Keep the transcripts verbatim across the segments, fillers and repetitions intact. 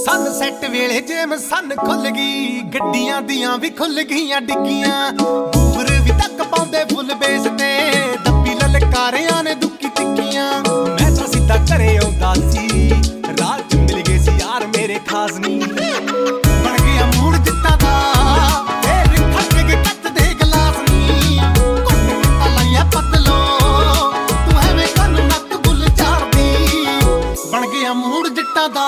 Sunset ਵੇਲੇ gem ਸਨ ਖੁੱਲ ਗਈ, ਗੱਡੀਆਂ ਦੀਆਂ ਵੀ ਖੁੱਲ ਗਈਆਂ ਡਿੱਗੀਆਂ। ਬੂਰ ਵੀ ਤੱਕ ਪਾਉਂਦੇ ਫੁੱਲ ਬੇਸ ਤੇ, ਦੱਬੀ ਲਲਕਾਰਿਆਂ ਨੇ ਦੁੱਕੀ ਟਿੱਕੀਆਂ। ਮੈਂ ਤਾਂ ਸਿੱਧਾ ਘਰੇ ਆਉਂਦਾ ਸੀ, ਰਾਹ ਚ ਮਿਲ ਗਏ ਸੀ ਯਾਰ ਮੇਰੇ ਖਾਸ ਨੀ। ਬਣ ਗਿਆ ਮੂਡ ਜਿੱਤਾਂ ਦਾ, ਫੇਰ ਖੱਟ ਕੇ ਕੱਟ ਦੇ ਗਲਾਸ ਨੀ। ਕੁੱਟ ਕੁੱਟਾ ਲਾਇਆ ਪਤਲੋ, ਤੂੰ ਐਵੇਂ ਕੰਨ ਨੱਕ ਬੁੱਲ ਝਾੜਦੀ। ਬਣ ਗਿਆ ਮੂਡ ਜਿੱਤਾਂ ਦਾ।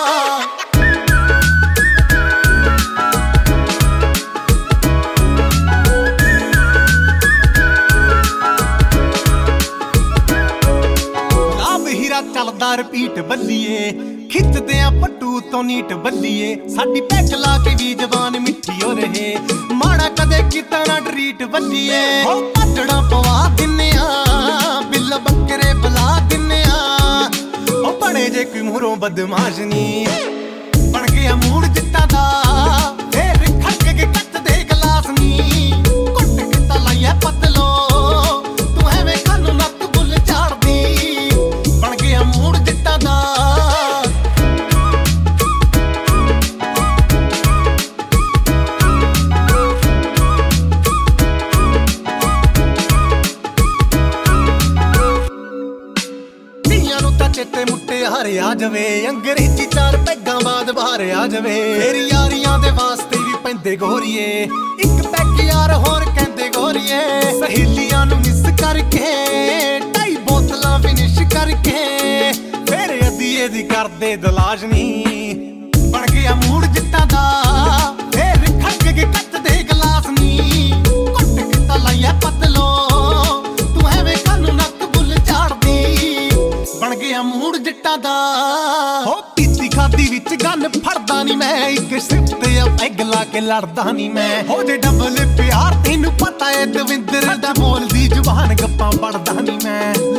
ਚੱਲਦਾ ਰਿਪੀਟ ਬੱਲੀਏ, ਖਿੱਚਦੇ ਆ ਪੱਟੂ ਤੋਂ ਨੀਟ ਬੱਲੀਏ। ਸਾਡੀ ਪੈਕ ਲਾ ਕੇ ਵੀ ਜ਼ਬਾਨ ਮਿੱਠੀ ਹੋ ਰਹੇ, ਮਾੜਾ ਕਦੇ ਕੀਤਾ ਨਾ ਟਰੀਟ ਬੱਲੀਏ। ਹੋ ਕੱਟੜਾ ਪਵਾ ਦਿੰਨੇ ਆ, ਬਿੱਲ ਬੱਕਰੇ ਬੁਲਾ ਦਿੰਨੇ ਆ। ਉਹ ਬਣੇ ਜੇ ਕੋਈ ਮੂਹਰੋਂ ਬਦਮਾਸ਼ ਨੀ, ਬਣ ਗਿਆ ਮੂਡ ਜਿੱਤਾਂ ਦਾ। ਫੇਰ ਖੱਕ ਕੇ ਕੱਟ ਦੇ ਗਲਾਸ ਨੀ। ਕੁੱਟ ਕੇ ਤਾਂ ਲਾਇਆ ਪਤਲੋ, ਤੂੰ ਐਵੇਂ ਕੰਨ ਨੱਕ ਬੁੱਲ ਝਾੜਦੀ। ਬਣ ਗਿਆ ਮੂਡ ਜਿੱਤਾਂ ਦਾ। ਧੀਆਂ ਨੂੰ ਤਾਂ ਚਿੱਟੇ ਮੁੱਟੇ ਹਾਰੇ ਆ ਜਾਵੇ, ਅੰਗਰੇਜ਼ੀ ਚਾਰ ਪੈਗਾਂ ਬਾਅਦ ਬਾਹਰ ਆ ਜਾਵੇ। ਫੇਰ ਯਾਰੀਆਂ ਦੇ ਵਾਸਤੇ ਵੀ ਪੈਂਦੇ ਗੋਰੀਏ, ਇੱਕ ਪੈਗ ਯਾਰ ਹੋਰ ਕਹਿੰਦੇ ਗੋਰੀਏ। ਸਹੇਲੀਆਂ ਨੂੰ ਮਿਸ ਕਰਕੇ, ਢਾਈ ਬੋਤਲਾਂ ਫਿਨਿਸ਼ ਕਰਕੇ, ਫੇਰ ਅਧੀਏ ਦੀ ਕਰਦੇ ਦਲਾਸ਼ ਨੀ। ਬਣ ਗਿਆ ਮੂਡ ਜਿੱਤਾਂ ਦਾ। ਫੇਰ ਖੱਕ ਕੇ ਕੱਟ ਦੇ ਗਲਾਸ ਨੀ। ਕੁੱਟ ਕੇ ਤਾਂ ਲਾਇਆ ਪਤਲੋ, ਤੂੰ ਐਵੇਂ ਕੰਨ ਨੱਕ ਬੁੱਲ ਝਾੜਦੀ। ਬਣ ਗਿਆ ਮੂਡ ਜਿੱਟਾਂ ਦਾ। ਹੋ ਪੀਤੀ ਖਾਦੀ ਵਿੱਚ ਗੰਨ ਫੜਦਾ ਨੀ ਮੈਂ, ਇੱਕ ਸਿਫਤ ਆ ਪੈਗ ਲਾ ਕੇ ਲੜਦਾ ਨੀ ਮੈਂ। ਹੋ ਜੇ ਡਬਲ ਪਿਆਰ ਤੈਨੂੰ ਪਤਾ ਏ ਦਵਿੰਦਰ ਦਾ, ਬੋਲਦੀ ਜ਼ੁਬਾਨ ਗੱਪਾਂ ਪੜਦਾ ਨੀ ਮੈਂ।